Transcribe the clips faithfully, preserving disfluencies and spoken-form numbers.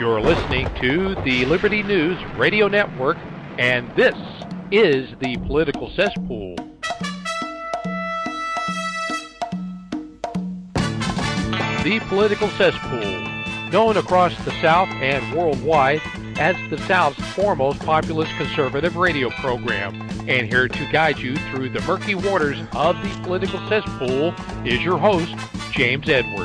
You're listening to the Liberty News Radio Network, and this is the Political Cesspool. The Political Cesspool, known across the South and worldwide as the South's foremost populist conservative radio program. And here to guide you through the murky waters of the Political Cesspool is your host, James Edwards.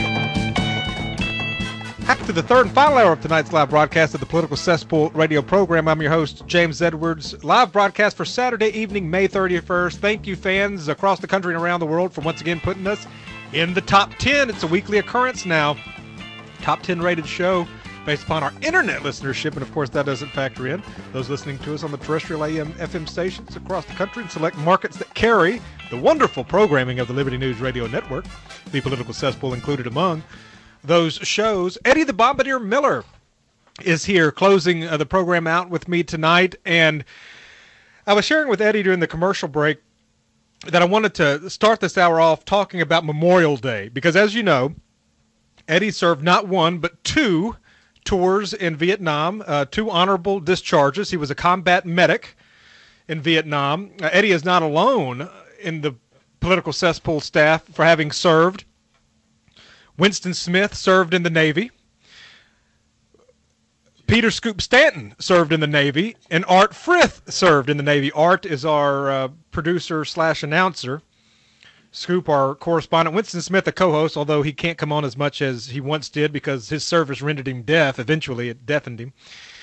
After the third and final hour of tonight's live broadcast of the Political Cesspool radio program, I'm your host, James Edwards. Live broadcast for Saturday evening, May thirty-first. Thank you, fans across the country and around the world, for once again putting us in the top ten. It's a weekly occurrence now. Top ten rated show based upon our internet listenership, and of course that doesn't factor in those listening to us on the terrestrial A M F M stations across the country and select markets that carry the wonderful programming of the Liberty News Radio Network, the Political Cesspool included among those shows. Eddie the Bombardier Miller is here closing uh, the program out with me tonight, and I was sharing with Eddie during the commercial break that I wanted to start this hour off talking about Memorial Day, because as you know, Eddie served not one but two tours in Vietnam, uh, two honorable discharges. He was a combat medic in Vietnam. Uh, Eddie is not alone in the Political Cesspool staff for having served. Winston Smith served in the Navy. Peter Scoop Stanton served in the Navy, and Art Frith served in the Navy. Art is our uh, producer slash announcer. Scoop, our correspondent. Winston Smith, a co-host, although he can't come on as much as he once did because his service rendered him deaf. Eventually, it deafened him.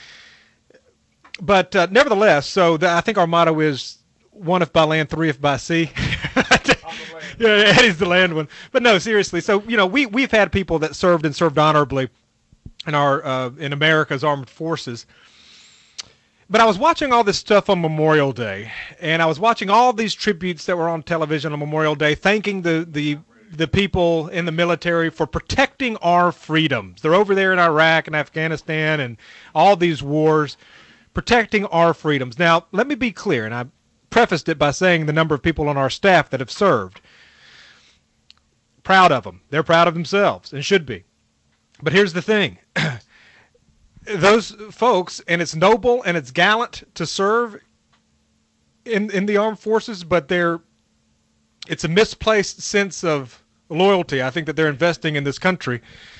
But uh, nevertheless, so the, I think our motto is one if by land, three if by sea. Yeah, Eddie's the land one. But no, seriously. So, you know, we, we've had people that served and served honorably in our uh, in America's armed forces. But I was watching all this stuff on Memorial Day, and I was watching all these tributes that were on television on Memorial Day, thanking the, the, the people in the military for protecting our freedoms. They're over there in Iraq and Afghanistan and all these wars, protecting our freedoms. Now, let me be clear, and I prefaced it by saying the number of people on our staff that have served. Proud of them. They're proud of themselves and should be. But here's the thing. Those folks, and it's noble and it's gallant to serve in in the armed forces, but they're it's a misplaced sense of loyalty, I think, that they're investing in this country.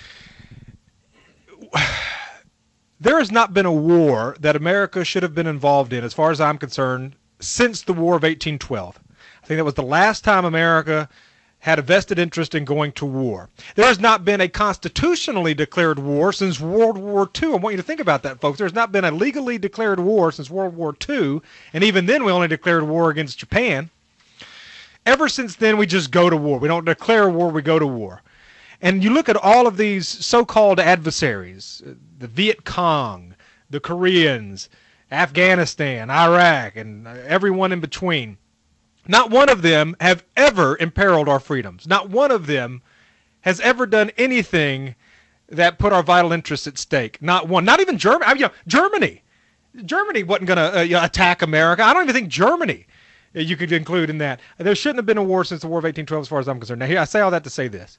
There has not been a war that America should have been involved in, as far as I'm concerned, since the War of eighteen twelve. I think that was the last time America had a vested interest in going to war. There has not been a constitutionally declared war since World War Two. I want you to think about that, folks. There's not been a legally declared war since World War Two, and even then we only declared war against Japan. Ever since then, we just go to war. We don't declare war, we go to war. And you look at all of these so-called adversaries, the Viet Cong, the Koreans, Afghanistan, Iraq, and everyone in between. Not one of them have ever imperiled our freedoms. Not one of them has ever done anything that put our vital interests at stake. Not one. Not even Germany. I mean, you know, Germany. Germany wasn't going to uh, you know, attack America. I don't even think Germany uh, you could include in that. There shouldn't have been a war since the War of eighteen twelve as far as I'm concerned. Now, here, I say all that to say this.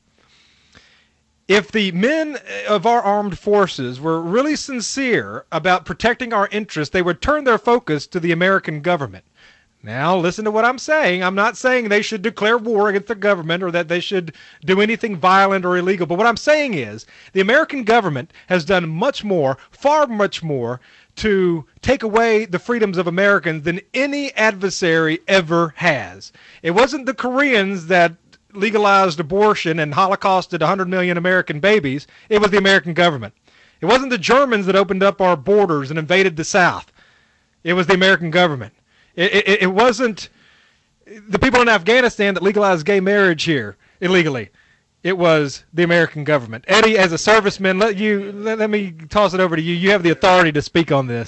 If the men of our armed forces were really sincere about protecting our interests, they would turn their focus to the American government. Now, listen to what I'm saying. I'm not saying they should declare war against the government or that they should do anything violent or illegal. But what I'm saying is the American government has done much more, far much more, to take away the freedoms of Americans than any adversary ever has. It wasn't the Koreans that legalized abortion and holocausted one hundred million American babies. It was the American government. It wasn't the Germans that opened up our borders and invaded the South. It was the American government. It, it, it wasn't the people in Afghanistan that legalized gay marriage here illegally. It was the American government. Eddie, as a serviceman, let you let, let me toss it over to you. You have the authority to speak on this.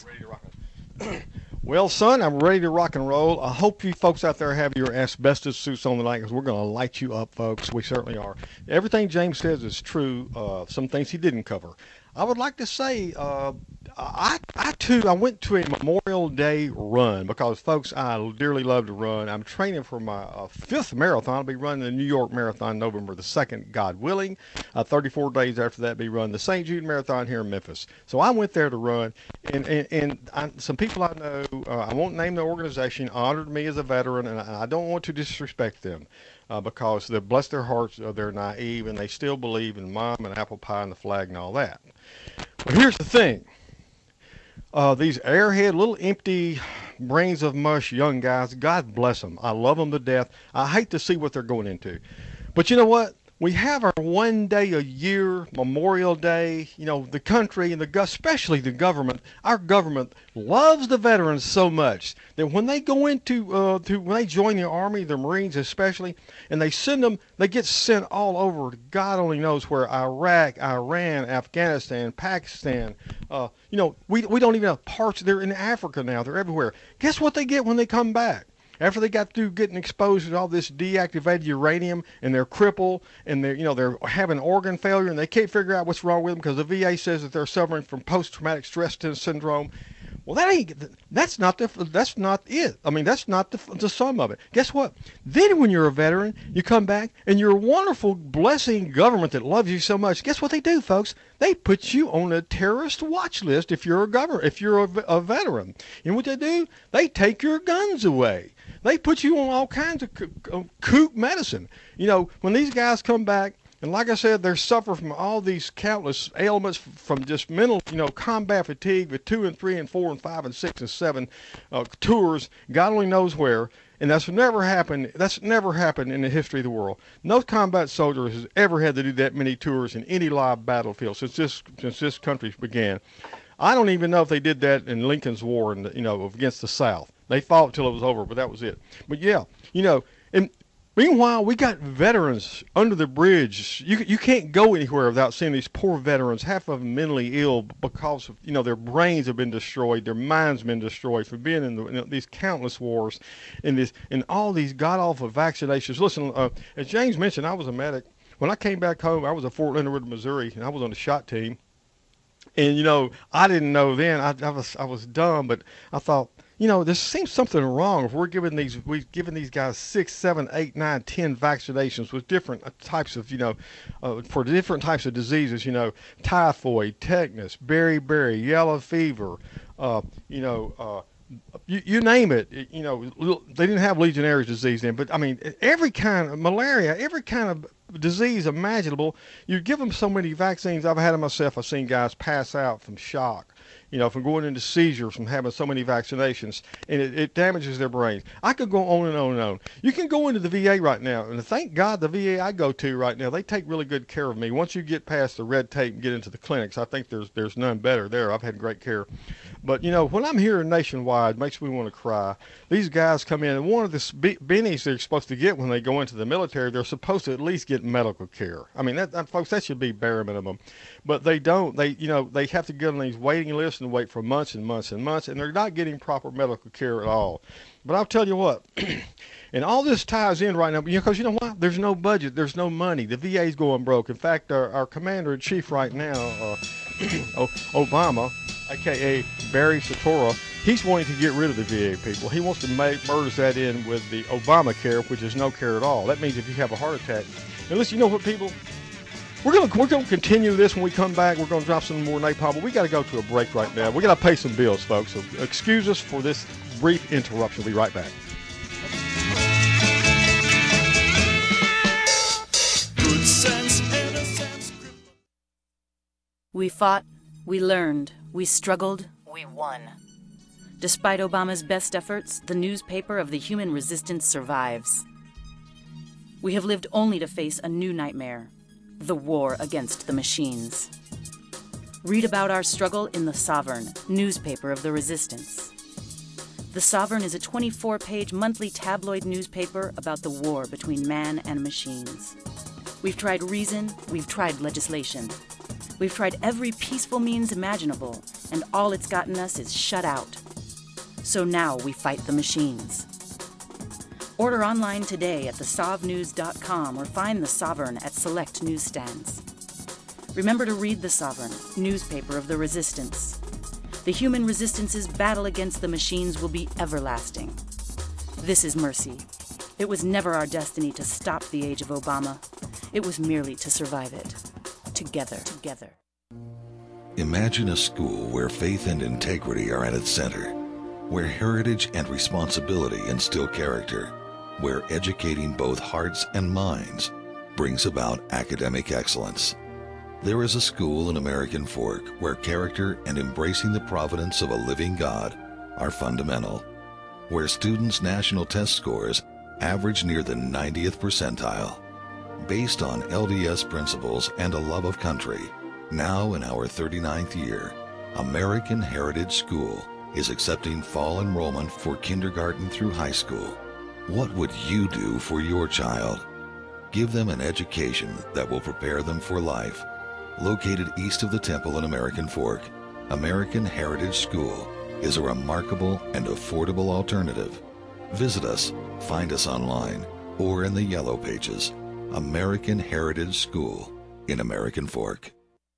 Well, son, I'm ready to rock and roll. I hope you folks out there have your asbestos suits on tonight because we're going to light you up, folks. We certainly are. Everything James says is true. Uh, some things he didn't cover. I would like to say, uh, I, I too, I went to a Memorial Day run because, folks, I dearly love to run. I'm training for my uh, fifth marathon. I'll be running the New York Marathon November the second, God willing. Uh, thirty-four days after that, be running the Saint Jude Marathon here in Memphis. So I went there to run, and and, and I, some people I know, uh, I won't name the organization, honored me as a veteran, and I, I don't want to disrespect them. Uh, because they bless their hearts, uh, they're naive, and they still believe in mom and apple pie and the flag and all that. But here's the thing. Uh, these airhead, little empty brains of mush young guys, God bless them. I love them to death. I hate to see what they're going into. But you know what? We have our one day a year, Memorial Day. You know, the country and the, especially the government, our government loves the veterans so much that when they go into, uh, to, when they join the Army, the Marines especially, and they send them, they get sent all over, God only knows where, Iraq, Iran, Afghanistan, Pakistan. Uh, you know, we, we don't even have parts, they're in Africa now, they're everywhere. Guess what they get when they come back? After they got through getting exposed to all this deactivated uranium, and they're crippled, and they're, you know, they're having organ failure, and they can't figure out what's wrong with them because the V A says that they're suffering from post-traumatic stress syndrome. Well, that ain't, that's not the, that's not it. I mean, that's not the, the sum of it. Guess what? Then when you're a veteran, you come back, and your wonderful, blessing government that loves you so much, guess what they do, folks? They put you on a terrorist watch list if you're a governor, if you're a, a veteran. You know what they do? They take your guns away. They put you on all kinds of kook medicine. You know, when these guys come back, and like I said, they suffer from all these countless ailments from just mental, you know, combat fatigue with two and three and four and five and six and seven uh, tours, God only knows where. And that's never happened. That's never happened in the history of the world. No combat soldier has ever had to do that many tours in any live battlefield since this since this country began. I don't even know if they did that in Lincoln's War, in the, you know, against the South. They fought till it was over, but that was it. But yeah, you know, and meanwhile, we got veterans under the bridge. You you can't go anywhere without seeing these poor veterans, half of them mentally ill because of, you know, their brains have been destroyed, their minds been destroyed for being in, the, in these countless wars, in this, in all these god-awful vaccinations. Listen, uh, as James mentioned, I was a medic. When I came back home, I was at Fort Leonard Wood, Missouri, and I was on the shot team. And you know, I didn't know then. I, I was I was dumb, but I thought, you know, there seems something wrong if we're giving these we're giving these guys six, seven, eight, nine, ten vaccinations with different types of, you know, uh, for different types of diseases. You know, typhoid, tetanus, beriberi, yellow fever. Uh, you know, uh, you you name it. it. You know, they didn't have Legionnaire's disease then, but I mean, every kind of malaria, every kind of disease imaginable. You give them so many vaccines. I've had them myself. I've seen guys pass out from shock, you know, from going into seizures from having so many vaccinations, and it, it damages their brains. I could go on and on and on. You can go into the V A right now, and thank God the V A I go to right now, they take really good care of me. Once you get past the red tape and get into the clinics, I think there's there's none better there. I've had great care. But, you know, when I'm hearing nationwide, it makes me want to cry. These guys come in, and one of the bennies they're supposed to get when they go into the military, they're supposed to at least get medical care. I mean, that, that folks, that should be bare minimum. But they don't. They, you know, they have to get on these waiting lists and wait for months and months and months, and they're not getting proper medical care at all. But I'll tell you what, and all this ties in right now, because you know what? There's no budget. There's no money. The V A's going broke. In fact, our, our commander-in-chief right now, uh, Obama, a k a. Barry Soetoro, he's wanting to get rid of the V A people. He wants to make, merge that in with the Obamacare, which is no care at all. That means if you have a heart attack. And listen, you know what, people? We're going to we're gonna continue this when we come back. We're going to drop some more napalm, but we got to go to a break right now. We got to pay some bills, folks. So excuse us for this brief interruption. We'll be right back. Good sense, innocence. We fought, we learned, we struggled, we won. Despite Obama's best efforts, the newspaper of the human resistance survives. We have lived only to face a new nightmare, the war against the machines. Read about our struggle in The Sovereign, newspaper of the resistance. The Sovereign is a twenty-four page monthly tabloid newspaper about the war between man and machines. We've tried reason, we've tried legislation. We've tried every peaceful means imaginable, and all it's gotten us is shut out. So now we fight the machines. Order online today at the sov news dot com or find The Sovereign at select newsstands. Remember to read The Sovereign, newspaper of the resistance. The human resistance's battle against the machines will be everlasting. This is Mercy. It was never our destiny to stop the age of Obama. It was merely to survive it. Together, together. Imagine a school where faith and integrity are at its center, where heritage and responsibility instill character, where educating both hearts and minds brings about academic excellence. There is a school in American Fork where character and embracing the providence of a living God are fundamental, where students' national test scores average near the ninetieth percentile. Based on L D S principles and a love of country, now in our thirty-ninth year, American Heritage School is accepting fall enrollment for kindergarten through high school. What would you do for your child? Give them an education that will prepare them for life. Located east of the temple in American Fork, American Heritage School is a remarkable and affordable alternative. Visit us, find us online, or in the Yellow Pages. American Heritage School in American Fork.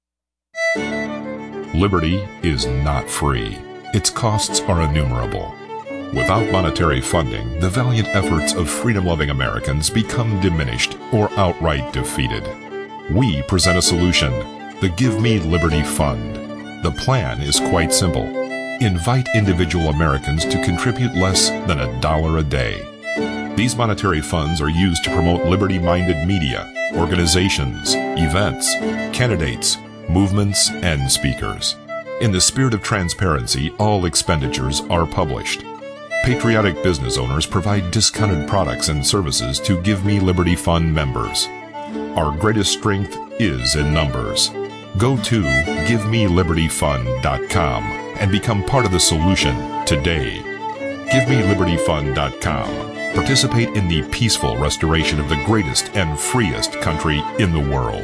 Liberty is not free. Its costs are innumerable. Without monetary funding, the valiant efforts of freedom-loving Americans become diminished or outright defeated. We present a solution, the Give Me Liberty Fund. The plan is quite simple. Invite individual Americans to contribute less than a dollar a day. These monetary funds are used to promote liberty-minded media, organizations, events, candidates, movements, and speakers. In the spirit of transparency, all expenditures are published. Patriotic business owners provide discounted products and services to Give Me Liberty Fund members. Our greatest strength is in numbers. Go to give me liberty fund dot com and become part of the solution today. give me liberty fund dot com. Participate in the peaceful restoration of the greatest and freest country in the world.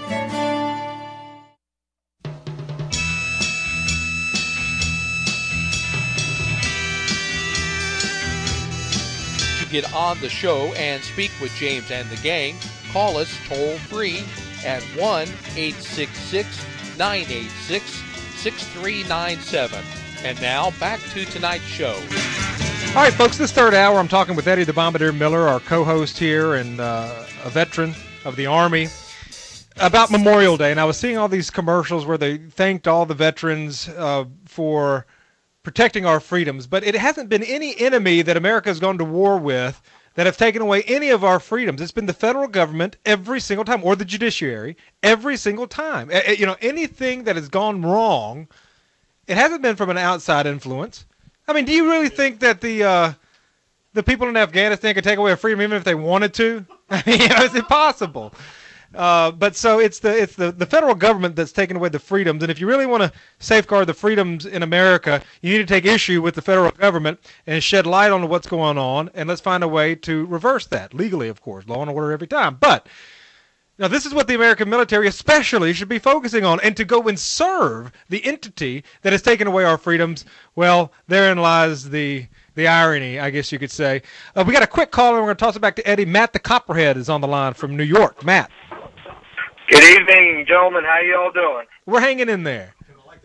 To get on the show and speak with James and the gang, call us toll free at one eight six six, nine eight six, six three nine seven. And now back to tonight's show. All right, folks, this third hour, I'm talking with Eddie the Bombardier Miller, our co-host here and uh, a veteran of the Army, about Memorial Day. And I was seeing all these commercials where they thanked all the veterans uh, for protecting our freedoms. But it hasn't been any enemy that America has gone to war with that have taken away any of our freedoms. It's been the federal government every single time, or the judiciary, every single time. You know, anything that has gone wrong, it hasn't been from an outside influence. I mean, do you really think that the uh, the people in Afghanistan could take away a freedom even if they wanted to? I mean, you know, it's impossible. Uh, but so it's the it's the, the federal government that's taken away the freedoms. And if you really want to safeguard the freedoms in America, you need to take issue with the federal government and shed light on what's going on. And let's find a way to reverse that legally, of course, law and order every time. But now this is what the American military especially should be focusing on, and to go and serve the entity that has taken away our freedoms. Well, therein lies the the irony, I guess you could say. Uh, we got a quick call, and we're going to toss it back to Eddie. Matt the Copperhead is on the line from New York. Matt. Good evening, gentlemen. How you all doing? We're hanging in there.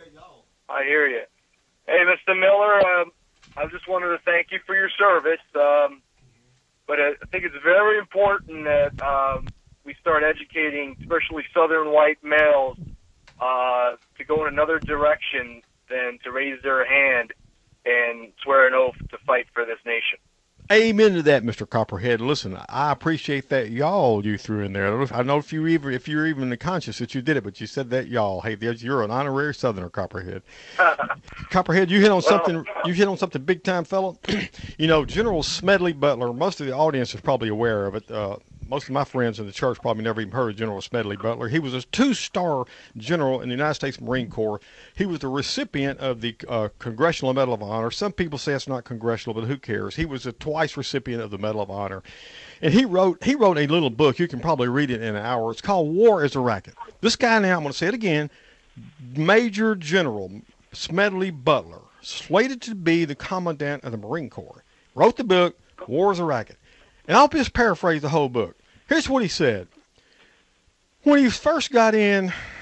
I hear you. Hey, Mister Miller, um, I just wanted to thank you for your service. Um, but I think it's very important that um, we start educating, especially Southern white males, uh, to go in another direction than to raise their hand and swear an oath to fight for this nation. Amen to that, Mister Copperhead. Listen, I appreciate that y'all you threw in there. I don't know if you even if you're even conscious that you did it, but you said that y'all. Hey, you're an honorary Southerner, Copperhead. Copperhead, you hit on something. You hit on something big time, fellow. You know, General Smedley Butler. Most of the audience is probably aware of it. Uh, most of my friends in the church probably never even heard of General Smedley Butler. He was a two-star general in the United States Marine Corps. He was the recipient of the uh, Congressional Medal of Honor. Some people say it's not congressional, but who cares? He was a twice recipient of the Medal of Honor. And he wrote he wrote a little book. You can probably read it in an hour. It's called War is a Racket. This guy now, I'm going to say it again, Major General Smedley Butler, slated to be the Commandant of the Marine Corps, wrote the book, War is a Racket. And I'll just paraphrase the whole book. Here's what he said. When he first got in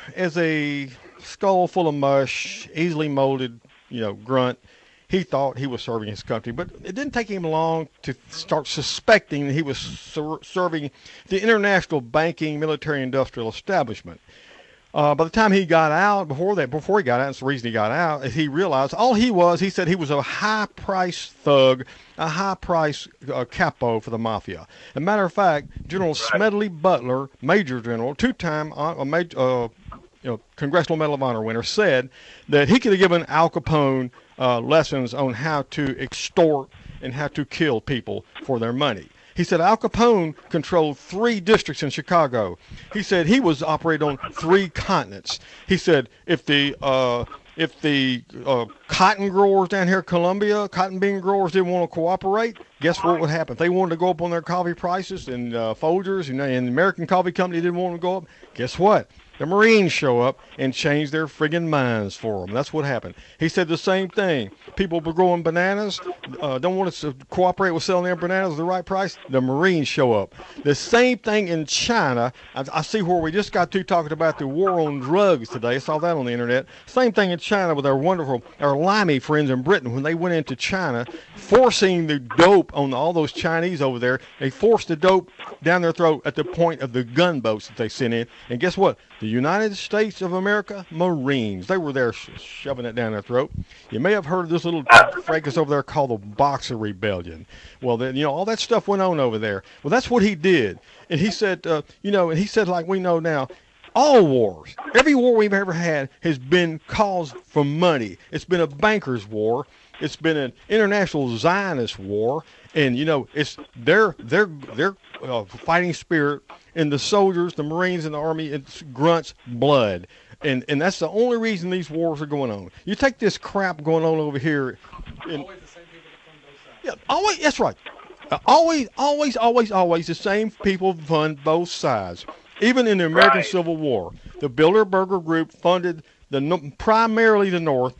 as a skull full of mush, easily molded, you know, grunt, he thought he was serving his country. But it didn't take him long to start suspecting that he was ser- serving the international banking, military, industrial establishment. Uh, by the time he got out, before that, before he got out, that's the reason he got out, is he realized all he was, he said he was a high-priced thug, a high-priced uh, capo for the mafia. As a matter of fact, General Smedley Butler, Major General, two-time uh, major, uh, you know, Congressional Medal of Honor winner, said that he could have given Al Capone uh, lessons on how to extort and how to kill people for their money. He said Al Capone controlled three districts in Chicago. He said he was operating on three continents. He said if the uh, if the uh, cotton growers down here in Columbia, cotton bean growers didn't want to cooperate, guess what would happen? If they wanted to go up on their coffee prices and uh, Folgers and, and the American Coffee Company didn't want to go up, guess what? The Marines show up and change their friggin' minds for them. That's what happened. He said the same thing. People were growing bananas, uh, don't want us to cooperate with selling their bananas at the right price. The Marines show up. The same thing in China. I, I see where we just got to talking about the war on drugs today. I saw that on the internet. Same thing in China with our wonderful, our limey friends in Britain when they went into China, forcing the dope on all those Chinese over there. They forced the dope down their throat at the point of the gunboats that they sent in. And guess what? The United States of America Marines, they were there sh- shoving it down their throat. You may have heard of this little fracas over there called the Boxer Rebellion. Well, then, you know, all that stuff went on over there. Well, that's what he did. And he said, uh, you know, and he said, like we know now, all wars, every war we've ever had has been caused from money. It's been a banker's war. It's been an international Zionist war. And, you know, it's their, their, their uh, fighting spirit in the soldiers, the Marines, and the Army, it's grunts blood. And and that's the only reason these wars are going on. You take this crap going on over here. And, always the same people that fund both sides. Yeah, always, that's right. Uh, always, always, always, always the same people fund both sides. Even in the American right. Civil War, the Bilderberger Group funded the primarily the North,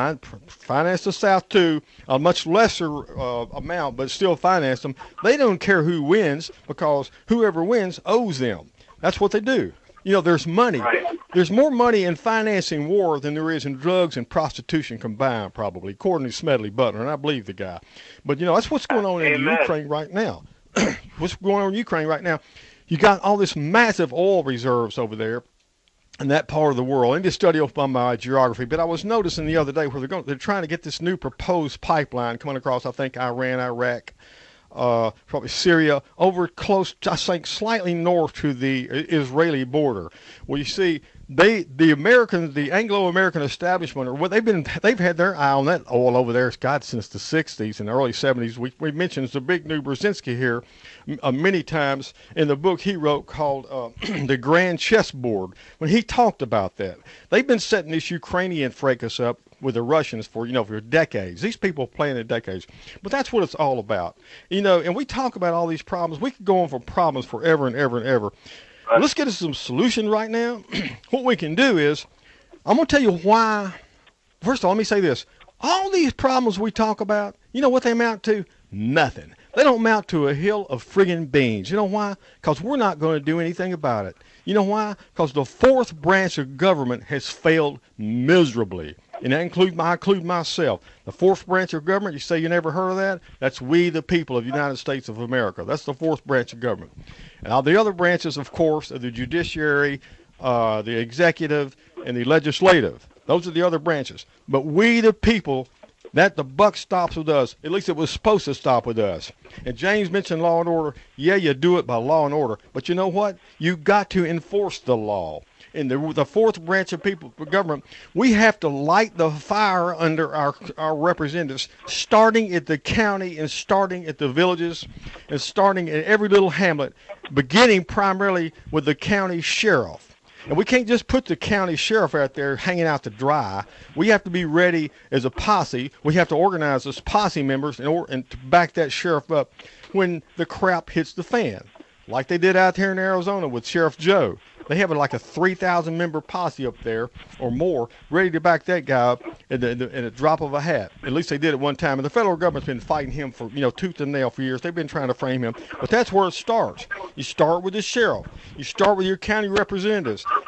financed the South too, a much lesser uh, amount, but still financed them. They don't care who wins because whoever wins owes them. That's what they do. You know, there's money. Right. There's more money in financing war than there is in drugs and prostitution combined, probably, according to Smedley Butler, and I believe the guy. But, you know, that's what's going on in Ukraine right now. What's going on in Ukraine right now? You got all this massive oil reserves over there in that part of the world. I need to study up on my geography, but I was noticing the other day where they're going, they're trying to get this new proposed pipeline coming across, I think, Iran, Iraq, uh, probably Syria, over close, I think, slightly north to the Israeli border. Well, you see, they, the Americans, the Anglo-American establishment, or what they've been, they've had their eye on that oil over there, God, since the sixties and early seventies. We we mentioned Zbigniew Brzezinski here uh, many times in the book he wrote called uh, The Grand Chessboard, when he talked about that. They've been setting this Ukrainian fracas up with the Russians for, you know, for decades. These people have playing it decades. But that's what it's all about. You know, and we talk about all these problems. We could go on for problems forever and ever and ever. Let's get us some solution right now. What we can do is, I'm going to tell you why. First of all, let me say this. All these problems we talk about, you know what they amount to? Nothing. They don't amount to a hill of friggin' beans. You know why? Because we're not going to do anything about it. You know why? Because the fourth branch of government has failed miserably. And that includes, I include myself. The fourth branch of government, you say you never heard of that? That's we, the people of the United States of America. That's the fourth branch of government. And all the other branches, of course, are the judiciary, uh, the executive, and the legislative. Those are the other branches. But we, the people, that the buck stops with us. At least it was supposed to stop with us. And James mentioned law and order. Yeah, you do it by law and order. But you know what? You got to enforce the law. In the, the fourth branch of people government, we have to light the fire under our our representatives, starting at the county and starting at the villages and starting at every little hamlet, beginning primarily with the county sheriff. And we can't just put the county sheriff out there hanging out to dry. We have to be ready as a posse. We have to organize as posse members in order, and to back that sheriff up when the crap hits the fan, like they did out here in Arizona with Sheriff Joe. They have like a three thousand member posse up there or more ready to back that guy up in, the, in, the, in a drop of a hat. At least they did at one time. And the federal government's been fighting him for, you know, tooth and nail for years. They've been trying to frame him. But that's where it starts. You start with the sheriff. You start with your county representatives.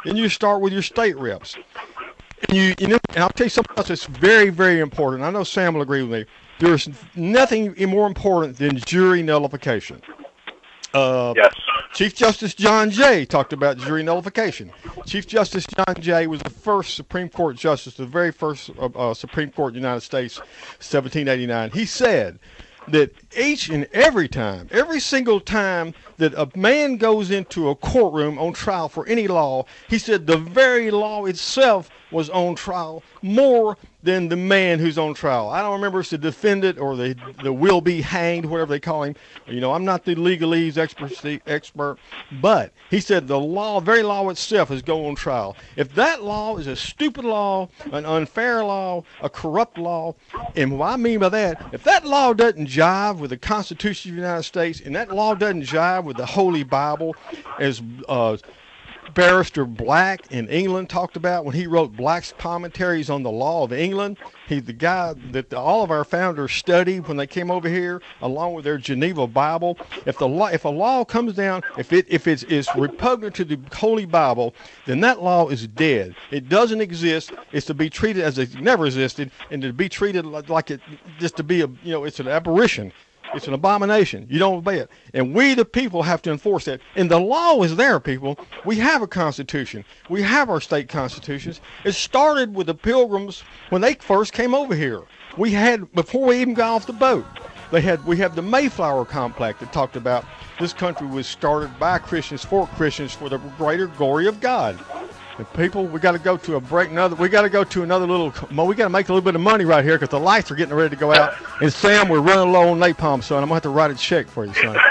then you start with your state reps. And, you, you know, and I'll tell you something else that's very, very important. I know Sam will agree with me. There's nothing more important than jury nullification. Uh, Yes. Chief Justice John Jay talked about jury nullification. Chief Justice John Jay was the first Supreme Court justice, the very first uh, uh, Supreme Court of the United States, seventeen eighty-nine. He said that each and every time, every single time that a man goes into a courtroom on trial for any law, he said the very law itself was on trial more than the man who's on trial. I don't remember if it's the defendant or the, the will be hanged, whatever they call him. You know, I'm not the legalese expert, expert, but he said the law, very law itself is going on trial. If that law is a stupid law, an unfair law, a corrupt law, and what I mean by that, if that law doesn't jive with the Constitution of the United States, and that law doesn't jive with the Holy Bible, as uh, Barrister Black in England talked about when he wrote Black's Commentaries on the Law of England. He's the guy that the, all of our founders studied when they came over here, along with their Geneva Bible. If the law, if a law comes down, if it if it's is repugnant to the Holy Bible, then that law is dead. It doesn't exist. It's to be treated as it never existed, and to be treated like, like it just to be a you know it's an apparition. It's an abomination. You don't obey it. And we, the people, have to enforce that. And the law is there, people. We have a constitution. We have our state constitutions. It started with the Pilgrims when they first came over here. We had, before we even got off the boat, they had, we have the Mayflower Compact that talked about this country was started by Christians for Christians for the greater glory of God. And people, we got to go to a break. Another, we got to go to another little. We got to make a little bit of money right here because the lights are getting ready to go out. And Sam, we're running low on napalm, son. I'm gonna have to write a check for you, son.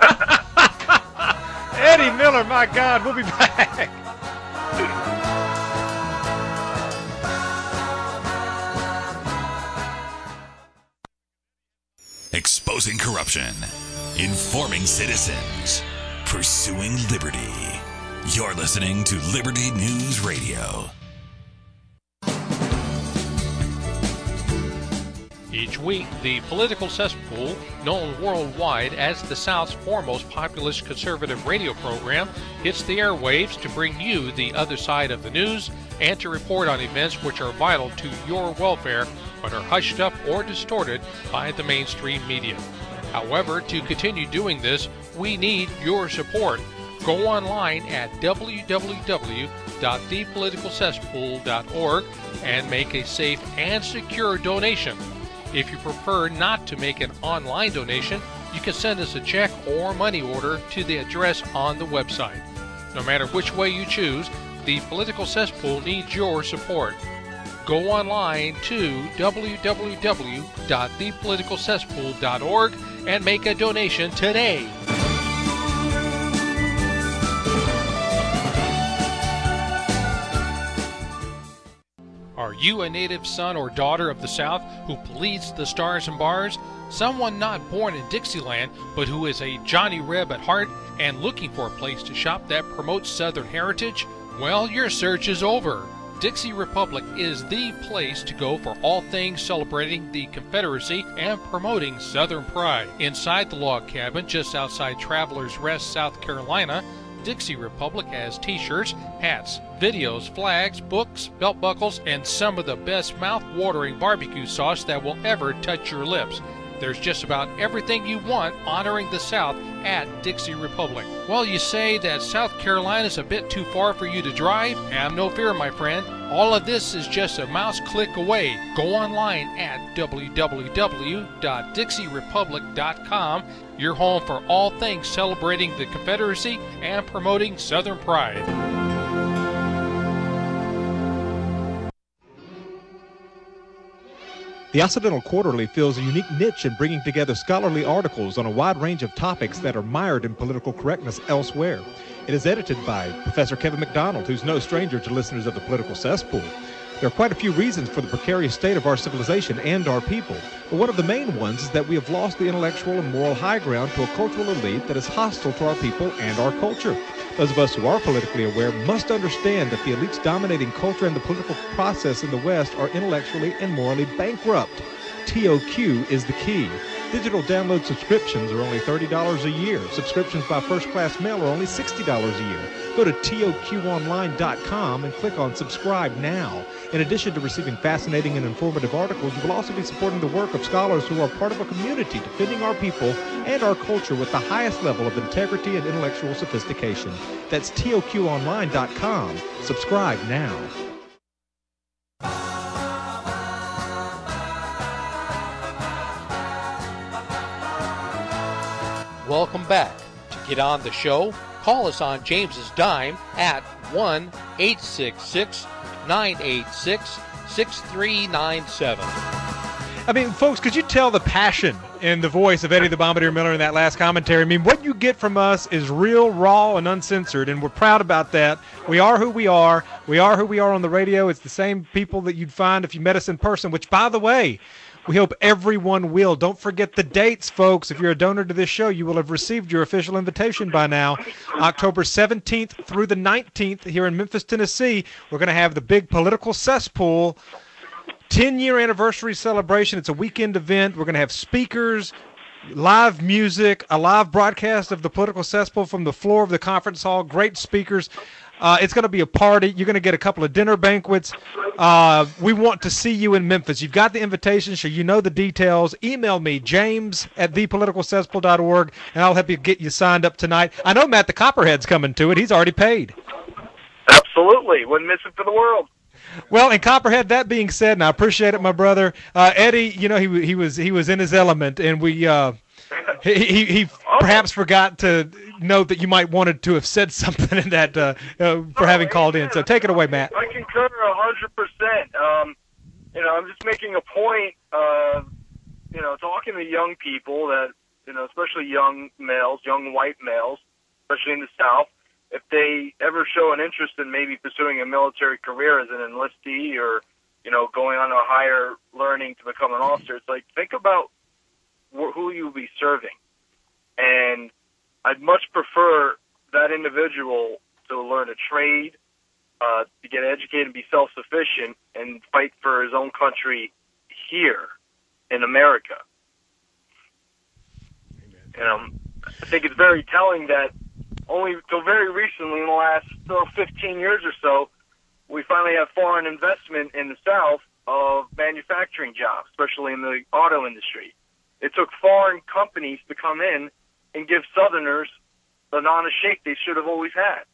Eddie Miller, my God, we'll be back. Exposing corruption, informing citizens, pursuing liberty. You're listening to Liberty News Radio. Each week, the political cesspool, known worldwide as the South's foremost populist conservative radio program, hits the airwaves to bring you the other side of the news and to report on events which are vital to your welfare but are hushed up or distorted by the mainstream media. However, to continue doing this, we need your support. Go online at w w w dot the political cesspool dot org and make a safe and secure donation. If you prefer not to make an online donation, you can send us a check or money order to the address on the website. No matter which way you choose, the Political Cesspool needs your support. Go online to w w w dot the political cesspool dot org and make a donation today. Are you a native son or daughter of the South who bleeds the stars and bars? Someone not born in Dixieland, but who is a Johnny Reb at heart and looking for a place to shop that promotes Southern heritage? Well, your search is over. Dixie Republic is the place to go for all things celebrating the Confederacy and promoting Southern pride. Inside the log cabin just outside Travelers Rest, South Carolina, Dixie Republic has t-shirts, hats, videos, flags, books, belt buckles, and some of the best mouth-watering barbecue sauce that will ever touch your lips. There's just about everything you want honoring the South at Dixie Republic. Well, you say that South Carolina's a bit too far for you to drive? Have no fear, my friend. All of this is just a mouse click away. Go online at w w w dot dixie republic dot com, your home for all things celebrating the Confederacy and promoting Southern pride. The Occidental Quarterly fills a unique niche in bringing together scholarly articles on a wide range of topics that are mired in political correctness elsewhere. It is edited by Professor Kevin McDonald, who's no stranger to listeners of the Political Cesspool. There are quite a few reasons for the precarious state of our civilization and our people, but one of the main ones is that we have lost the intellectual and moral high ground to a cultural elite that is hostile to our people and our culture. Those of us who are politically aware must understand that the elites dominating culture and the political process in the West are intellectually and morally bankrupt. T O Q is the key. Digital download subscriptions are only thirty dollars a year. Subscriptions by first-class mail are only sixty dollars a year. Go to T O Q online dot com and click on Subscribe Now. In addition to receiving fascinating and informative articles, you will also be supporting the work of scholars who are part of a community defending our people and our culture with the highest level of integrity and intellectual sophistication. That's T O Q online dot com. Subscribe now. Welcome back. To get on the show, call us on James's dime at one eight six six, nine eight six, six three nine seven. I mean, folks, could you tell the passion in the voice of Eddie the Bombardier Miller in that last commentary? I mean, what you get from us is real, raw, and uncensored, and we're proud about that. We are who we are. We are who we are on the radio. It's the same people that you'd find if you met us in person, which, by the way, we hope everyone will. Don't forget the dates, folks. If you're a donor to this show, you will have received your official invitation by now. October seventeenth through the nineteenth here in Memphis, Tennessee, we're going to have the big political cesspool ten-year anniversary celebration. It's a weekend event. We're going to have speakers, live music, a live broadcast of the political cesspool from the floor of the conference hall, great speakers. Uh, it's going to be a party. You're going to get a couple of dinner banquets. Uh, we want to see you in Memphis. You've got the invitation, so you know the details. Email me, James at the political cesspool dot org, and I'll help you get you signed up tonight. I know Matt the Copperhead's coming to it. He's already paid. Absolutely. Wouldn't miss it for the world. Well, and Copperhead, that being said, and I appreciate it, my brother, uh, Eddie, you know, he he was he was in his element, and we uh, he, he he perhaps forgot to note that you might wanted to have said something in that uh, uh, for having called in. So take it away, Matt. I concur a hundred percent. Um, you know, I'm just making a point of, you know, talking to young people that, you know, especially young males, young white males, especially in the South, if they ever show an interest in maybe pursuing a military career as an enlistee or, you know, going on a higher learning to become an officer, it's like, think about wh- who you'll be serving. And I'd much prefer that individual to learn a trade, uh, to get educated and be self-sufficient and fight for his own country here in America. And um, I think it's very telling that only until very recently, in the last uh, fifteen years or so, we finally have foreign investment in the South of manufacturing jobs, especially in the auto industry. It took foreign companies to come in and give Southerners the honest shake they should have always had.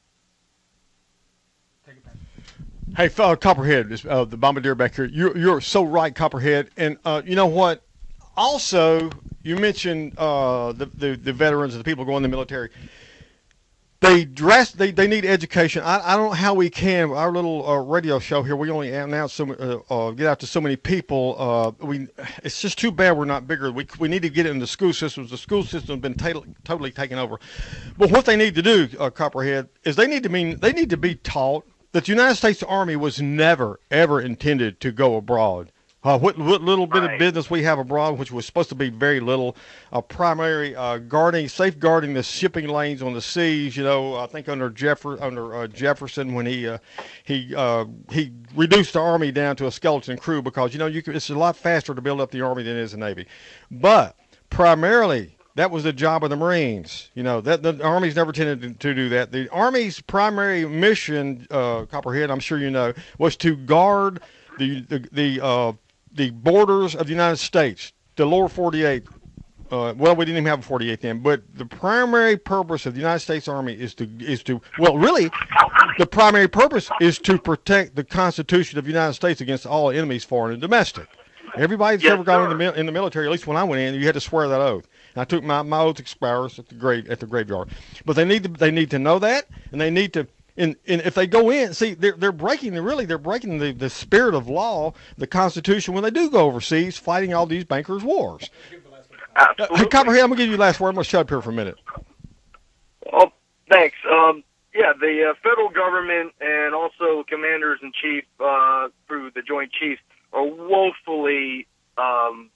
Hey, uh, Copperhead, uh, the Bombardier back here, you're, you're so right, Copperhead. And uh, you know what? Also, you mentioned uh, the, the, the veterans and the people going in the military. They dress. They, they need education. I, I don't know how we can. Our little uh, radio show here, we only announce so uh, uh, get out to so many people. Uh, we it's just too bad we're not bigger. We we need to get it in the school systems. The school system has been ta- totally taken over. But what they need to do, uh, Copperhead, is they need to mean they need to be taught that the United States Army was never ever intended to go abroad. Uh, what, what little bit right. of business we have abroad, which was supposed to be very little, uh, primary uh, guarding, safeguarding the shipping lanes on the seas. You know, I think under Jeffer, under uh, Jefferson, when he uh, he uh, he reduced the Army down to a skeleton crew because you know you can, it's a lot faster to build up the Army than it is the Navy. But primarily, that was the job of the Marines. You know, that the Army's never tended to, to do that. The Army's primary mission, uh, Copperhead, I'm sure you know, was to guard the the the uh, the borders of the United States, the lower forty-eight. Uh, well, we didn't even have a forty-eight then, but the primary purpose of the United States Army is to is to well, really, the primary purpose is to protect the Constitution of the United States against all enemies, foreign and domestic. Everybody that's yes, ever gone in sir. the in the military, at least when I went in, you had to swear that oath. And I took my my oath expires at the grave at the graveyard. But they need to they need to know that, and they need to. And, and if they go in, see, they're they're breaking the really they're breaking the, the spirit of law, the Constitution when they do go overseas, fighting all these bankers' wars. Absolutely. Uh, hey, Copperhead, I'm gonna give you the last word. I'm gonna shut up here for a minute. Well, thanks. Um, yeah, the uh, federal government and also commanders in chief uh, through the Joint Chiefs are woefully, um,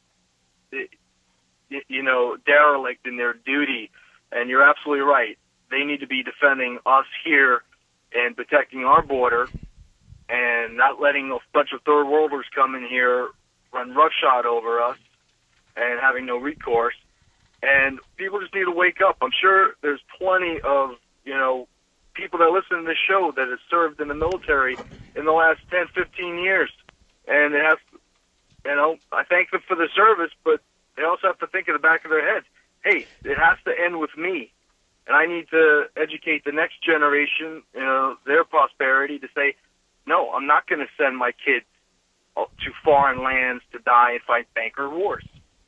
you know, derelict in their duty. And you're absolutely right. They need to be defending us here and protecting our border and not letting a bunch of third worlders come in here run roughshod over us and having no recourse. And people just need to wake up. I'm sure there's plenty of, you know, people that listen to this show that have served in the military in the last ten, fifteen years. And they have, you know, I thank them for the service, but they also have to think in the back of their heads, hey, it has to end with me. And I need to educate the next generation, you know, their prosperity to say, no, I'm not going to send my kids to foreign lands to die and fight banker wars.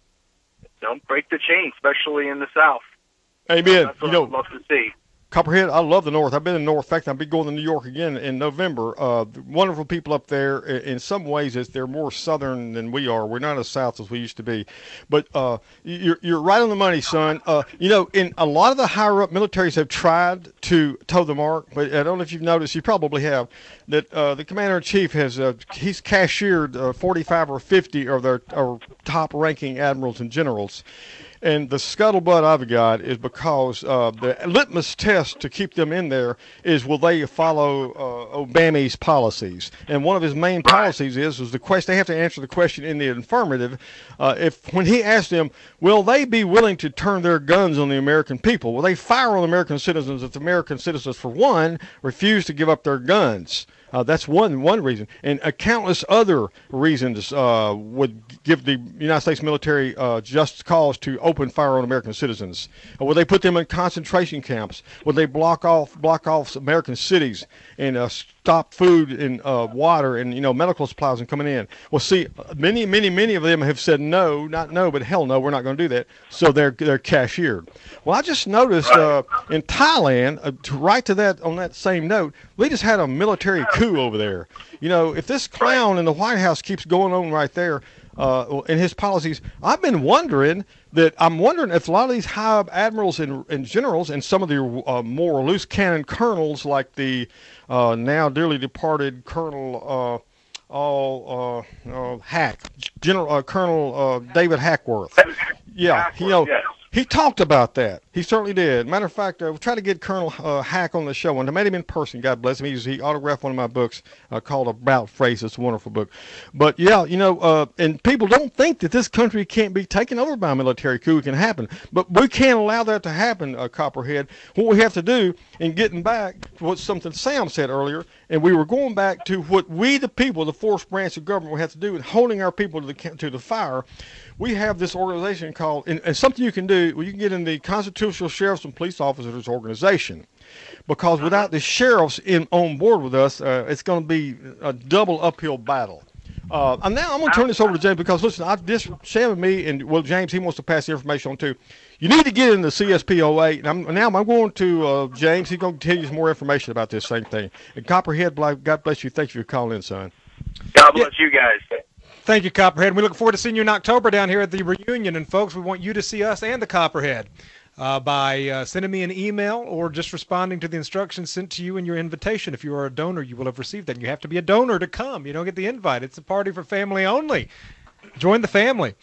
Don't break the chain, especially in the South. Amen. That's what you know, I'd love to see. Copperhead, I love the North. I've been in the North. In fact, I'll be going to New York again in November. Uh, wonderful people up there. In some ways, it's, they're more Southern than we are. We're not as South as we used to be. But uh, you're, you're right on the money, son. Uh, you know, in a lot of the higher-up militaries have tried to toe the mark, but I don't know if you've noticed, you probably have, that uh, the commander-in-chief has uh, he's cashiered uh, forty-five or fifty of their or top-ranking admirals and generals. And the scuttlebutt I've got is because uh, the litmus test to keep them in there is will they follow uh, Obama's policies? And one of his main policies is is the question. They have to answer the question in the affirmative. Uh, if when he asked them, will they be willing to turn their guns on the American people? Will they fire on American citizens if the American citizens, for one, refuse to give up their guns? Uh, that's one one reason, and uh, countless other reasons uh, would give the United States military uh, just cause to open fire on American citizens. Uh, would they put them in concentration camps? Would they block off block off American cities and uh, stop food and uh, water and you know medical supplies from coming in? Well, see, many many many of them have said no, not no, but hell no, we're not going to do that. So they're they're cashiered. Well, I just noticed uh, in Thailand, uh, to right to that on that same note, we just had a military coup over there. You know, if this clown in the White House keeps going on right there uh, in his policies, I've been wondering that I'm wondering if a lot of these high admirals and, and generals and some of the uh, more loose cannon colonels, like the uh, now dearly departed Colonel uh, all uh, uh, Hack, General uh, Colonel uh, David Hackworth. Yeah, you know. He talked about that. He certainly did. Matter of fact, uh, we tried to get Colonel uh, Hack on the show, and I met him in person. God bless him. He, was, he autographed one of my books uh, called About Face. It's a wonderful book. But, yeah, you know, uh, and people don't think that this country can't be taken over by a military coup. It can happen. But we can't allow that to happen, uh, Copperhead. What we have to do in getting back to what something Sam said earlier, and we were going back to what we, the people, the fourth branch of government, we have to do in holding our people to the, to the fire. We have this organization called, and, and something you can do, well, you can get in the Constitutional Sheriffs and Police Officers Organization, because without the sheriffs in on board with us, uh, it's going to be a double uphill battle. Uh, and now I'm going to turn this over to James, because listen, I this Sam and me, and well, James, he wants to pass the information on too. You need to get in the C S P O A. And I'm, now I'm going to uh, James. He's going to tell you some more information about this same thing. And Copperhead, God bless you. Thank you for calling in, son. God bless yeah. you guys. Thank you, Copperhead. We look forward to seeing you in October down here at the reunion. And, folks, we want you to see us and the Copperhead uh, by uh, sending me an email or just responding to the instructions sent to you in your invitation. If you are a donor, you will have received that. And you have to be a donor to come. You don't get the invite. It's a party for family only. Join the family.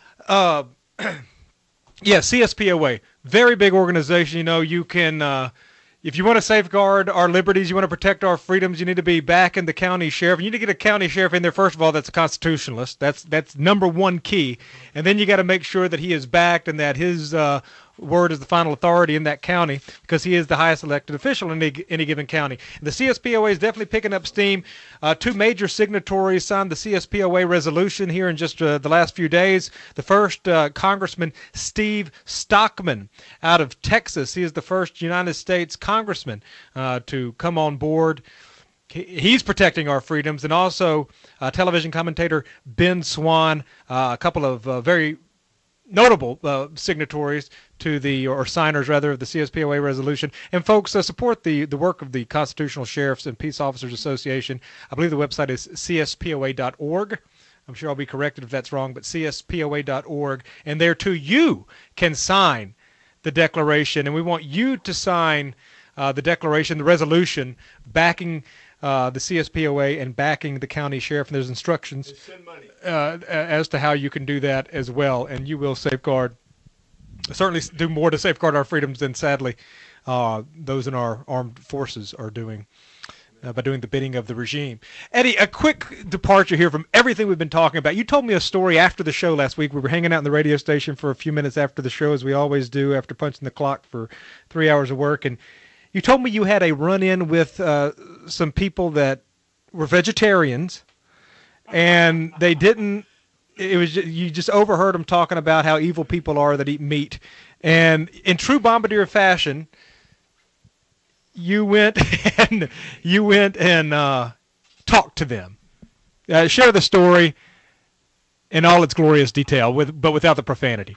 Uh, yeah, C S P O A, very big organization. You know, you can uh, – if you want to safeguard our liberties, you want to protect our freedoms, you need to be backing the county sheriff. You need to get a county sheriff in there, first of all, that's a constitutionalist. That's that's number one key. And then you got to make sure that he is backed and that his uh, word is the final authority in that county, because he is the highest elected official in any, any given county. And the C S P O A is definitely picking up steam. Uh, two major signatories signed the C S P O A resolution here in just uh, the last few days. The first, uh, Congressman Steve Stockman out of Texas. He is the first United States congressman uh, to come on board. He's protecting our freedoms. And also uh, television commentator Ben Swann, uh, a couple of uh, very notable uh, signatories to the, or signers rather, of the C S P O A resolution. And folks, uh, support the, the work of the Constitutional Sheriffs and Peace Officers Association. I believe the website is C S P O A dot org. I'm sure I'll be corrected if that's wrong, but C S P O A dot org. And there too, you can sign the declaration, and we want you to sign uh, the declaration, the resolution, backing Uh, the C S P O A and backing the county sheriff. And there's instructions uh, as to how you can do that as well. And you will safeguard, certainly do more to safeguard our freedoms than, sadly, uh, those in our armed forces are doing. uh, by doing the bidding of the regime. Eddie, a quick departure here from everything we've been talking about. You told me a story after the show last week. We were hanging out in the radio station for a few minutes after the show, as we always do after punching the clock for three hours of work, and you told me you had a run-in with uh, some people that were vegetarians, and they didn't. It was just, you just overheard them talking about how evil people are that eat meat, and in true Bombardier fashion, you went and you went and uh, talked to them. Uh, share the story in all its glorious detail, with but without the profanity.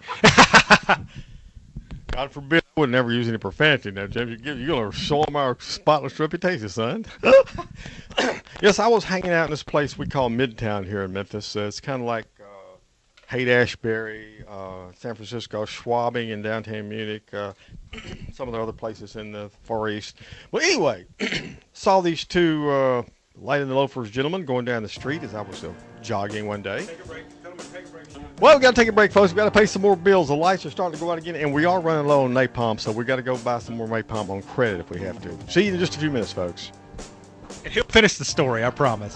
God forbid I would never use any profanity now, James. You're going to show them our spotless reputation, son. Yes, I was hanging out in this place we call Midtown here in Memphis. Uh, it's kind of like uh, Haight-Ashbury, uh, San Francisco, Schwabing in downtown Munich, uh, some of the other places in the Far East. Well, anyway, saw these two uh, light in the loafers gentlemen going down the street as I was uh, jogging one day. Take a break. Tell them to take a break. Well, we got to take a break, folks. we got to pay some more bills. The lights are starting to go out again, and we are running low on napalm, so we got to go buy some more napalm on credit if we have to. See you in just a few minutes, folks. And he'll finish the story, I promise.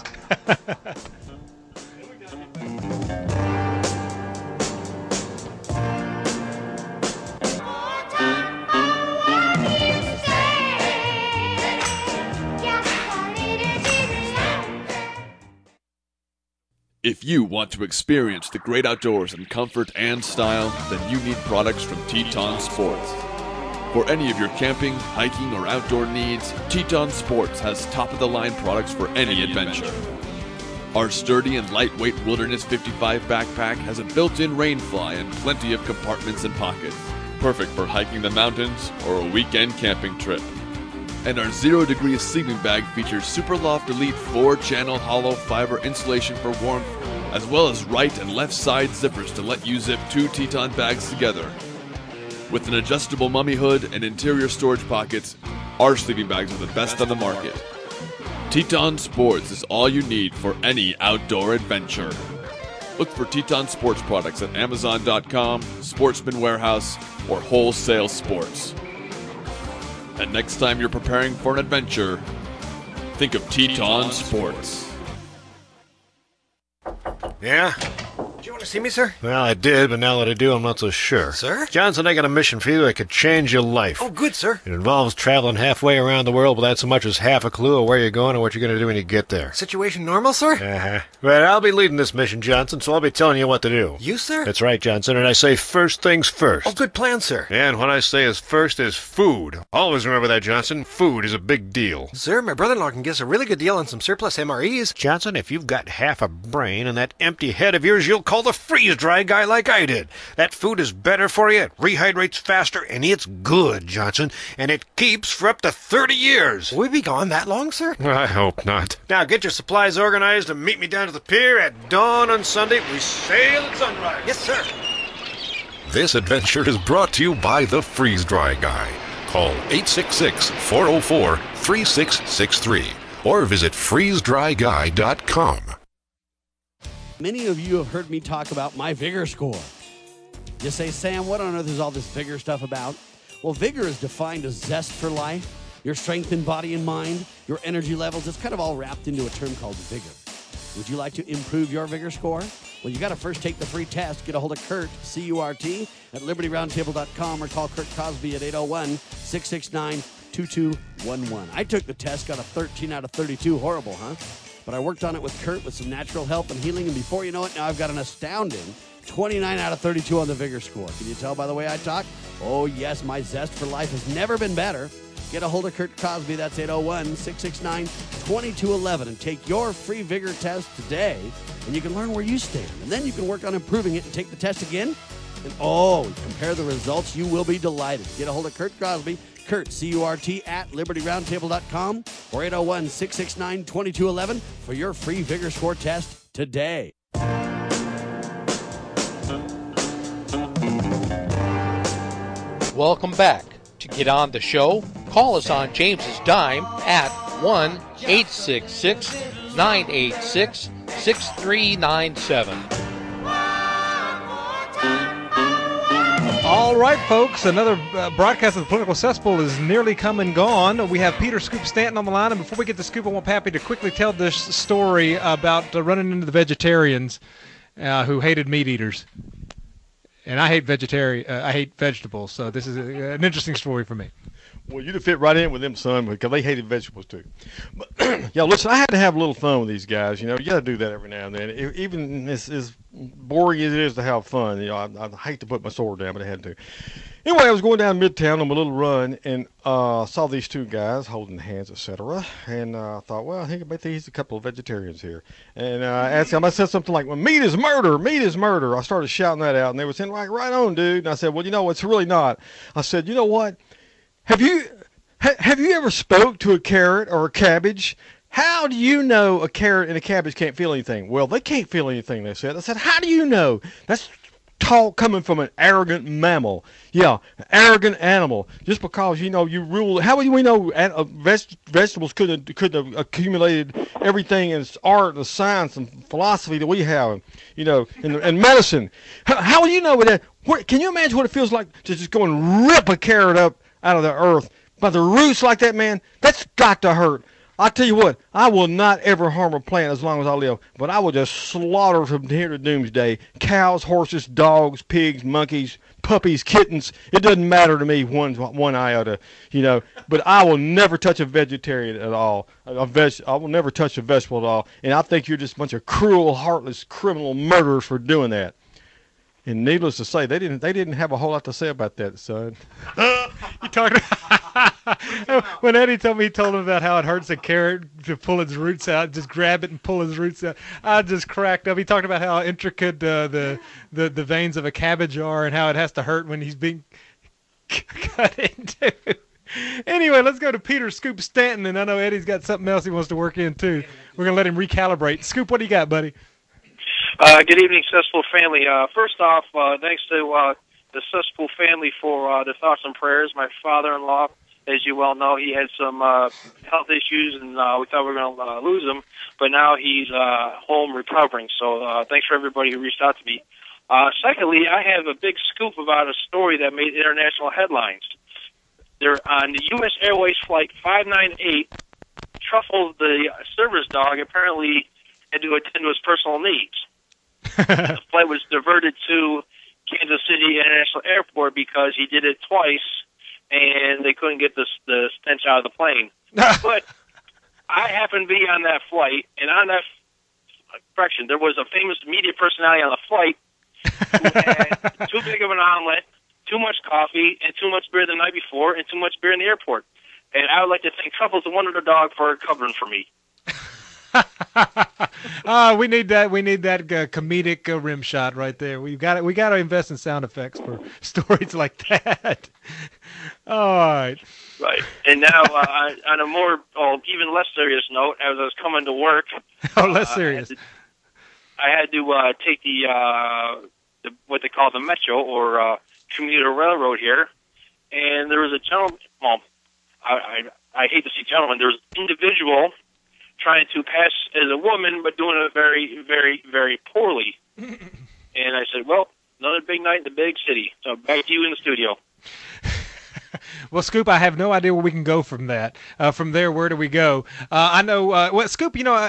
If you want to experience the great outdoors in comfort and style, then you need products from Teton Sports. For any of your camping, hiking, or outdoor needs, Teton Sports has top-of-the-line products for any adventure. Our sturdy and lightweight Wilderness fifty-five backpack has a built-in rain fly and plenty of compartments and pockets, perfect for hiking the mountains or a weekend camping trip. And our Zero Degree sleeping bag features Superloft Elite four channel hollow fiber insulation for warmth, as well as right and left side zippers to let you zip two Teton bags together. With an adjustable mummy hood and interior storage pockets, our sleeping bags are the best on the market. Teton Sports is all you need for any outdoor adventure. Look for Teton Sports products at Amazon dot com, Sportsman Warehouse, or Wholesale Sports. And next time you're preparing for an adventure, think of Teton Sports. Yeah? Did you want to see me, sir? Well, I did, but now that I do, I'm not so sure. Sir? Johnson, I got a mission for you that could change your life. Oh, good, sir. It involves traveling halfway around the world without so much as half a clue of where you're going or what you're going to do when you get there. Situation normal, sir? Uh-huh. But I'll be leading this mission, Johnson, so I'll be telling you what to do. You, sir? That's right, Johnson, and I say first things first. Oh, good plan, sir. And what I say is first is food. Always remember that, Johnson. Food is a big deal. Sir, my brother-in-law can get us a really good deal on some surplus M R Es. Johnson, if you've got half a brain and that empty head of yours, you'll call the freeze-dry guy like I did. That food is better for you, it rehydrates faster, and it's good, Johnson, and it keeps for up to thirty years. Will we be gone that long, sir? I hope not. Now get your supplies organized and meet me down to the pier at dawn on Sunday. We sail at sunrise. Yes, sir. This adventure is brought to you by the Freeze-Dry Guy. Call eight six six, four oh four, three six six three or visit freeze dry guy dot com. Many of you have heard me talk about my Vigor score. You say, Sam, what on earth is all this Vigor stuff about? Well, Vigor is defined as zest for life, your strength in body and mind, your energy levels. It's kind of all wrapped into a term called Vigor. Would you like to improve your Vigor score? Well, you got to first take the free test. Get a hold of Kurt, C U R T, at liberty roundtable dot com or call Kurt Cosby at eight oh one, six six nine, two two one one. I took the test, got a thirteen out of thirty-two. Horrible, huh? But I worked on it with Kurt with some natural help and healing, and before you know it, now I've got an astounding twenty-nine out of thirty-two on the Vigor score. Can you tell by the way I talk? Oh, yes, my zest for life has never been better. Get a hold of Kurt Cosby, that's eight oh one, six six nine, two two one one, and take your free Vigor test today, and you can learn where you stand. And then you can work on improving it and take the test again. And oh, compare the results. You will be delighted. Get a hold of Kurt Cosby, Kurt, C U R T, at liberty roundtable dot com or eight oh one, six six nine, two two one one for your free Vigor score test today. Welcome back. To get on the show, call us on James's dime at one eight six six, nine eight six, six three nine seven. All right, folks, another uh, broadcast of the Political Cesspool is nearly come and gone. We have Peter Scoop Stanton on the line, and before we get to Scoop, I want Pappy to quickly tell this story about uh, running into the vegetarians uh, who hated meat eaters. And I hate vegetarian. Uh, I hate vegetables, so this is a, an interesting story for me. Well, you'd have fit right in with them, son, because they hated vegetables too. But yeah, listen, I had to have a little fun with these guys. You know, you got to do that every now and then. It, even as, as boring as it is to have fun, you know, I, I hate to put my sword down, but I had to. Anyway, I was going down Midtown on my little run and uh, saw these two guys holding hands, et cetera. And I uh, thought, well, I think I bet he's a couple of vegetarians here. And uh, I asked him, I said something like, well, meat is murder, meat is murder. I started shouting that out, and they were saying, like, right on, dude. And I said, well, you know, it's really not. I said, you know what? Have you ha- have you ever spoke to a carrot or a cabbage? How do you know a carrot and a cabbage can't feel anything? Well, they can't feel anything, they said. I said, how do you know? That's talk coming from an arrogant mammal. Yeah, arrogant animal. Just because, you know, you rule. How do we know uh, veg- vegetables could have, could have accumulated everything in art and science and philosophy that we have, you know, and, and medicine? How, how do you know that? What, can you imagine what it feels like to just go and rip a carrot up out of the earth by the roots like that, man? That's got to hurt. I'll tell you what, I will not ever harm a plant as long as I live, but I will just slaughter from here to doomsday cows, horses, dogs, pigs, monkeys, puppies, kittens. It doesn't matter to me one one iota, you know, but I will never touch a vegetarian at all. A veg, I will never touch a vegetable at all, and I think you're just a bunch of cruel, heartless, criminal murderers for doing that. And needless to say, they didn't they didn't have a whole lot to say about that, son. You talking when Eddie told me, he told him about how it hurts a carrot to pull its roots out, just grab it and pull its roots out. I just cracked up. He talked about how intricate uh, the, the the veins of a cabbage are and how it has to hurt when he's being cut into. Anyway, let's go to Peter Scoop Stanton, and I know Eddie's got something else he wants to work in too. We're gonna let him recalibrate. Scoop, what do you got, buddy? Uh, good evening, Cesspool family. Uh, first off, uh, thanks to uh, the Cesspool family for uh, the thoughts and prayers. My father-in-law, as you well know, he had some uh, health issues, and uh, we thought we were going to uh, lose him, but now he's uh, home recovering. So uh, thanks for everybody who reached out to me. Uh, secondly, I have a big scoop about a story that made international headlines. They're on the U S Airways Flight five ninety-eight, Truffle, the service dog, apparently had to attend to his personal needs. The flight was diverted to Kansas City International Airport because he did it twice, and they couldn't get the, the stench out of the plane. But I happened to be on that flight, and on that correction, there was a famous media personality on the flight who had too big of an omelet, too much coffee, and too much beer the night before, and too much beer in the airport. And I would like to thank Truffles the Wonder Dog for covering for me. uh, we need that. We need that uh, comedic uh, rim shot right there. We've got We got to invest in sound effects for stories like that. All right. Right. And now, uh, on a more, oh, even less serious note, as I was coming to work. Oh, less serious. Uh, I had to, I had to uh, take the, uh, the what they call the Metro or uh, commuter railroad here, and there was a gentleman. Well, I I, I hate to say gentleman. There was an individual trying to pass as a woman, but doing it very, very, very poorly. And I said, well, another big night in the big city. So back to you in the studio. Well, Scoop, I have no idea where we can go from that. Uh, from there, where do we go? Uh, I know, uh, well, Scoop, you know, uh,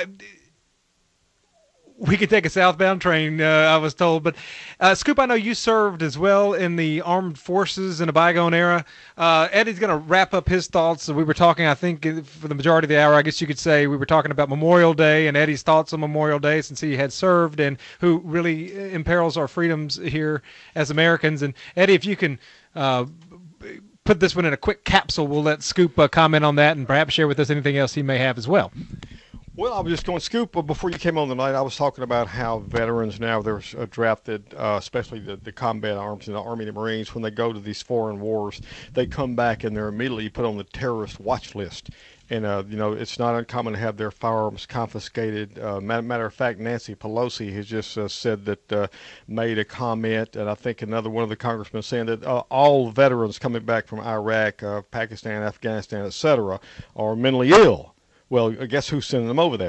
we could take a southbound train, uh, I was told. But, uh, Scoop, I know you served as well in the armed forces in a bygone era. Uh, Eddie's going to wrap up his thoughts. We were talking, I think, for the majority of the hour, I guess you could say, we were talking about Memorial Day and Eddie's thoughts on Memorial Day since he had served and who really imperils our freedoms here as Americans. And, Eddie, if you can uh, put this one in a quick capsule, we'll let Scoop uh, comment on that and perhaps share with us anything else he may have as well. Well, I was just going, Scoop, before you came on tonight, I was talking about how veterans now, they're drafted, uh, especially the, the combat arms in the Army and the Marines, when they go to these foreign wars, they come back and they're immediately put on the terrorist watch list. And, uh, you know, it's not uncommon to have their firearms confiscated. Uh, matter of fact, Nancy Pelosi has just uh, said that, uh, made a comment, and I think another one of the congressmen saying that uh, all veterans coming back from Iraq, uh, Pakistan, Afghanistan, et cetera, are mentally ill. Well, guess who's sending them over there?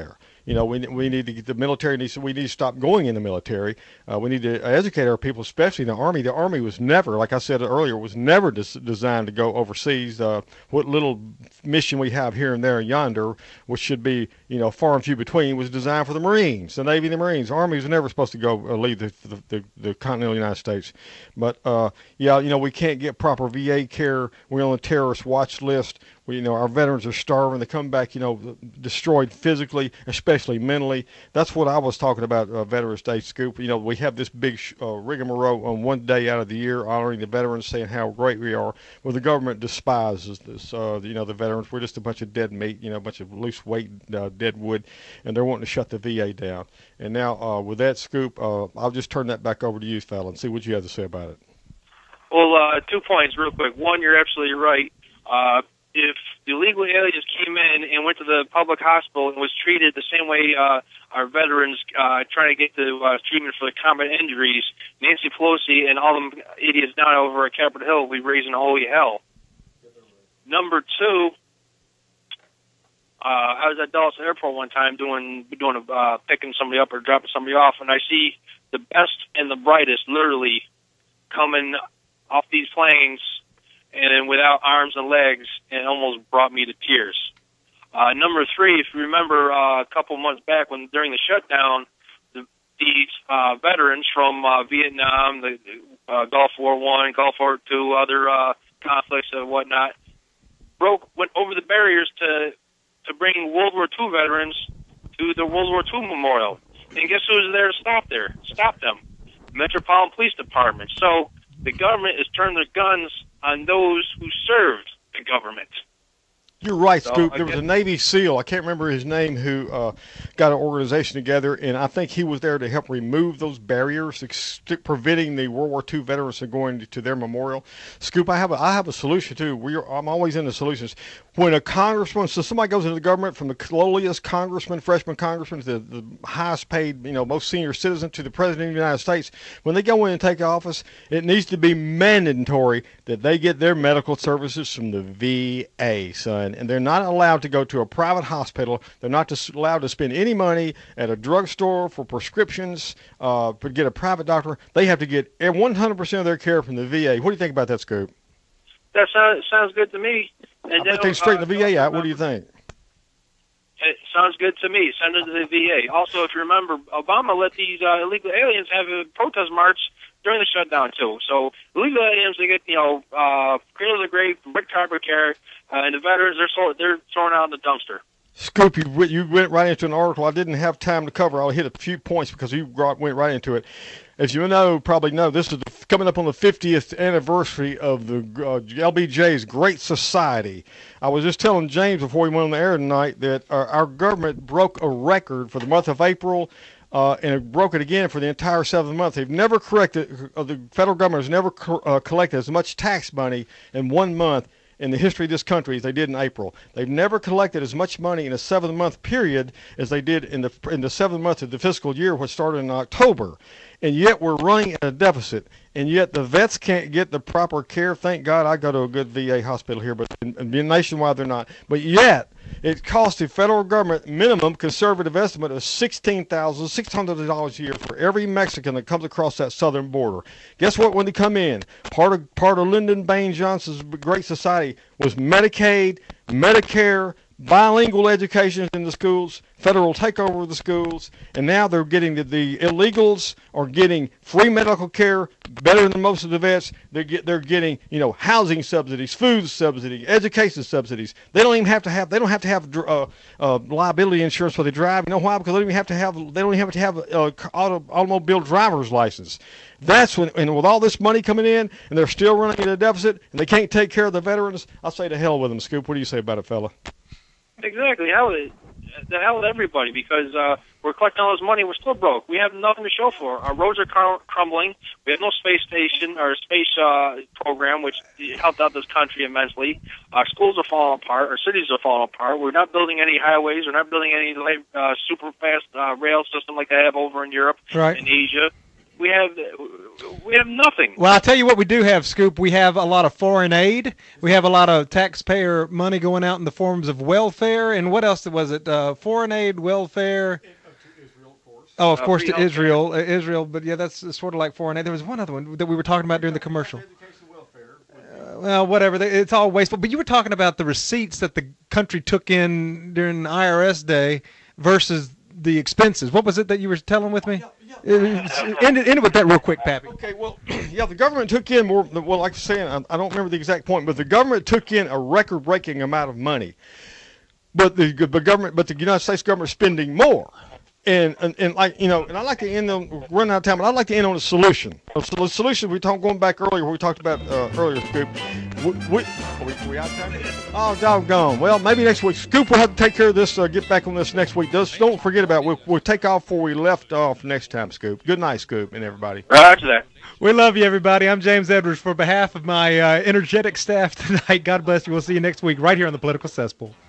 You know, we we need to get the military needs. We need to stop going in the military. Uh, we need to educate our people, especially the Army. The Army was never, like I said earlier, was never des- designed to go overseas. Uh, what little mission we have here and there and yonder, which should be, you know, far and few between, was designed for the Marines, the Navy, and the Marines. The Army was never supposed to go uh, leave the, the, the, the continental United States. But uh, yeah, you know, we can't get proper V A care. We're on the terrorist watch list. We, you know, our veterans are starving. They come back, you know, destroyed physically, especially mentally. That's what I was talking about, uh, Veterans Day, Scoop. You know, we have this big uh, rigmarole on one day out of the year honoring the veterans, saying how great we are. Well, the government despises this, uh, you know, the veterans. We're just a bunch of dead meat, you know, a bunch of loose weight, uh, dead wood, and they're wanting to shut the V A down. And now, uh, with that, Scoop, uh, I'll just turn that back over to you, fella, and see what you have to say about it. Well, uh, two points real quick. One, you're absolutely right. Uh, if the illegal aliens came in and went to the public hospital and was treated the same way uh, our veterans uh, trying to get the uh, treatment for the combat injuries, Nancy Pelosi and all them idiots down over at Capitol Hill will be raising holy hell. Number two, uh, I was at Dulles Airport one time doing doing a, uh, picking somebody up or dropping somebody off, and I see the best and the brightest literally coming off these planes and then without arms and legs, and it almost brought me to tears. Uh, number three, if you remember uh, a couple months back when during the shutdown, the, these uh, veterans from uh, Vietnam, the uh, Gulf War One, Gulf War Two, other uh, conflicts and whatnot, broke went over the barriers to to bring World War Two veterans to the World War Two memorial. And guess who was there to stop there? Stop them. Metropolitan Police Department. So the government has turned their guns on those who served the government. You're right, So, Scoop. I There was guess- a Navy SEAL, I can't remember his name, who uh, got an organization together, and I think he was there to help remove those barriers, ex- preventing the World War Two veterans from going to their memorial. Scoop, I have a, I have a solution, too. We are, I'm always into solutions. When a congressman, so somebody goes into the government from the lowliest congressman, freshman congressman, to the, the highest paid, you know, most senior citizen, to the president of the United States, when they go in and take office, it needs to be mandatory that they get their medical services from the V A, son. And they're not allowed to go to a private hospital. They're not to, allowed to spend any money at a drugstore for prescriptions, uh, to get a private doctor. They have to get one hundred percent of their care from the V A. What do you think about that, Scoop? That sounds, sounds good to me. And I then, think they straighten uh, the V A out. What do you think? It sounds good to me. Send it to the V A. Also, if you remember, Obama let these uh, illegal aliens have a protest march during the shutdown, too. So illegal aliens, they get, you know, uh, cradle to the grave, red carpet care, uh, and the veterans, they're, so, they're thrown out in the dumpster. Scoop, you, went- you went right into an article I didn't have time to cover. I'll hit a few points because you brought- went right into it. As you know, probably know, this is the, coming up on the fiftieth anniversary of the uh, L B J's Great Society. I was just telling James before we went on the air tonight that our, our government broke a record for the month of April, uh, and it broke it again for the entire seventh month. They've never corrected, uh, the federal government has never co- uh, collected as much tax money in one month in the history of this country as they did in April. They've never collected as much money in a seven-month period as they did in the in the seventh month of the fiscal year, which started in October. And yet we're running at a deficit. And yet the vets can't get the proper care. Thank God I go to a good V A hospital here, but in, in nationwide they're not. But yet it costs the federal government minimum conservative estimate of sixteen thousand six hundred dollars a year for every Mexican that comes across that southern border. Guess what? When they come in, part of part of Lyndon Baines Johnson's Great Society was Medicaid, Medicare, bilingual education in the schools, federal takeover of the schools, and now they're getting the, the illegals are getting free medical care, better than most of the vets. They're get, they're getting, you know, housing subsidies, food subsidies, education subsidies. They don't even have to have they don't have to have uh, uh, liability insurance when they drive. You know why? Because they don't even have to have they don't even have to have a auto, automobile driver's license. That's when, and with all this money coming in, and they're still running at a deficit, and they can't take care of the veterans. I say to hell with them, Scoop. What do you say about it, fella? Exactly. Hell, it- the hell with everybody, because uh, we're collecting all this money. We're still broke. We have nothing to show for. Our roads are cr- crumbling. We have no space station or space uh, program, which helped out this country immensely. Our schools are falling apart. Our cities are falling apart. We're not building any highways. We're not building any light, uh, super fast uh, rail system like they have over in Europe Right. and Asia. We have we have nothing. Well, I'll tell you what we do have, Scoop. We have a lot of foreign aid. We have a lot of taxpayer money going out in the forms of welfare. And what else was it? Uh, foreign aid, welfare. Oh, of Uh, course, free to healthcare. Israel. Uh, Israel, but yeah, that's sort of like foreign aid. There was one other one that we were talking about during the commercial. Uh, well, whatever. They- It's all wasteful. But you were talking about the receipts that the country took in during I R S Day versus the expenses. What was it that you were telling with me? Uh, End it, end it with that real quick, Pappy. Okay, well, yeah, the government took in more, well, like I was saying, I, I don't remember the exact point, but the government took in a record-breaking amount of money. But the, the government, but the United States government is spending more. And, and, and like, you know, and I like to end on, we're running out of time, but I'd like to end on a solution. So the solution, we talked, going back earlier, where we talked about uh, earlier, Scoop. We, we, are we, are we out of time? Oh, doggone. Well, maybe next week. Scoop will have to take care of this, uh, get back on this next week. Just don't forget about it. We'll, we'll take off where we left off next time, Scoop. Good night, Scoop, and everybody. Right after that. We love you, everybody. I'm James Edwards. For behalf of my uh, energetic staff tonight, God bless you. We'll see you next week right here on the Political Cesspool.